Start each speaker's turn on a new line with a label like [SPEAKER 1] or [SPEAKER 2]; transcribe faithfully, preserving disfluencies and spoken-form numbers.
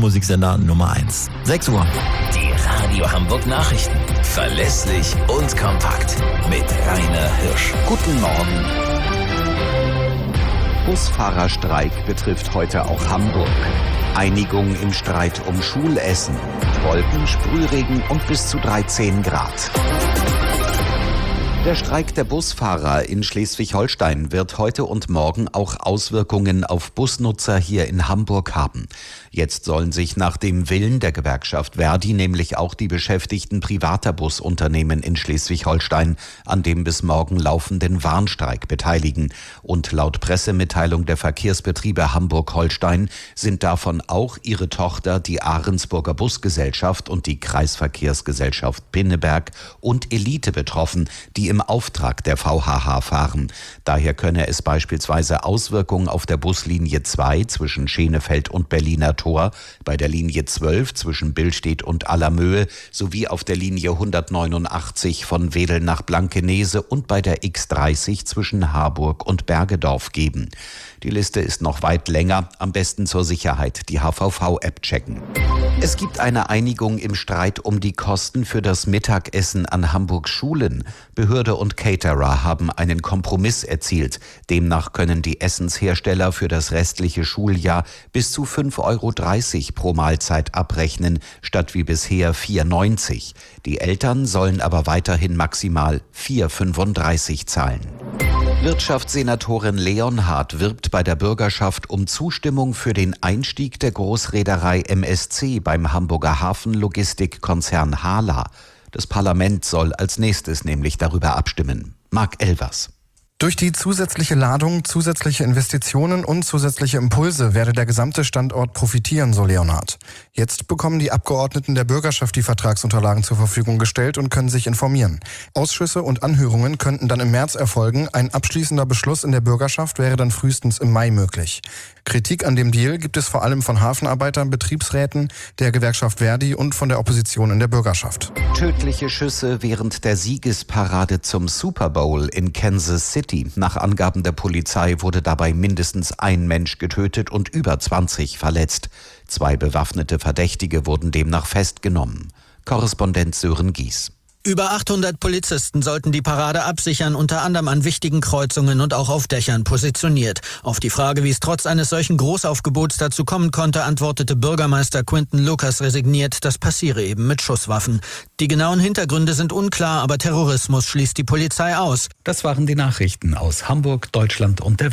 [SPEAKER 1] Musiksender Nummer eins. sechs Uhr.
[SPEAKER 2] Die Radio Hamburg Nachrichten. Verlässlich und kompakt. Mit Rainer Hirsch.
[SPEAKER 3] Guten Morgen. Busfahrerstreik betrifft heute auch Hamburg. Einigung im Streit um Schulessen. Wolken, Sprühregen und bis zu dreizehn Grad. Der Streik der Busfahrer in Schleswig-Holstein wird heute und morgen auch Auswirkungen auf Busnutzer hier in Hamburg haben. Jetzt sollen sich nach dem Willen der Gewerkschaft Verdi nämlich auch die Beschäftigten privater Busunternehmen in Schleswig-Holstein an dem bis morgen laufenden Warnstreik beteiligen. Und laut Pressemitteilung der Verkehrsbetriebe Hamburg-Holstein sind davon auch ihre Tochter, die Ahrensburger Busgesellschaft und die Kreisverkehrsgesellschaft Pinneberg und Elite betroffen, die im Auftrag der V H H fahren. Daher könne es beispielsweise Auswirkungen auf der Buslinie zwei zwischen Schenefeld und Berliner Tor, bei der Linie zwölf zwischen Billstedt und Allermöhe sowie auf der Linie hundertneunundachtzig von Wedel nach Blankenese und bei der X dreißig zwischen Harburg und Bergedorf geben. Die Liste ist noch weit länger, am besten zur Sicherheit die H V V-App checken. Es gibt eine Einigung im Streit um die Kosten für das Mittagessen an Hamburgs Schulen. Behörde und Caterer haben einen Kompromiss erzielt. Demnach können die Essenshersteller für das restliche Schuljahr bis zu fünf Euro dreißig pro Mahlzeit abrechnen, statt wie bisher vier neunzig. Die Eltern sollen aber weiterhin maximal vier fünfunddreißig zahlen. Wirtschaftssenatorin Leonhardt wirbt bei der Bürgerschaft um Zustimmung für den Einstieg der Großreederei M S C beim Hamburger Hafenlogistikkonzern Hala. Das Parlament soll als nächstes nämlich darüber abstimmen. Marc Elvers.
[SPEAKER 4] Durch die zusätzliche Ladung, zusätzliche Investitionen und zusätzliche Impulse werde der gesamte Standort profitieren, so Leonhardt. Jetzt bekommen die Abgeordneten der Bürgerschaft die Vertragsunterlagen zur Verfügung gestellt und können sich informieren. Ausschüsse und Anhörungen könnten dann im März erfolgen. Ein abschließender Beschluss in der Bürgerschaft wäre dann frühestens im Mai möglich. Kritik an dem Deal gibt es vor allem von Hafenarbeitern, Betriebsräten, der Gewerkschaft Verdi und von der Opposition in der Bürgerschaft.
[SPEAKER 3] Tödliche Schüsse während der Siegesparade zum Super Bowl in Kansas City. Nach Angaben der Polizei wurde dabei mindestens ein Mensch getötet und über zwanzig verletzt. Zwei bewaffnete Verdächtige wurden demnach festgenommen. Korrespondent Sören Gies.
[SPEAKER 5] Über achthundert Polizisten sollten die Parade absichern, unter anderem an wichtigen Kreuzungen und auch auf Dächern positioniert. Auf die Frage, wie es trotz eines solchen Großaufgebots dazu kommen konnte, antwortete Bürgermeister Quinton Lucas resigniert, das passiere eben mit Schusswaffen. Die genauen Hintergründe sind unklar, aber Terrorismus schließt die Polizei aus.
[SPEAKER 6] Das waren die Nachrichten aus Hamburg, Deutschland und der Welt.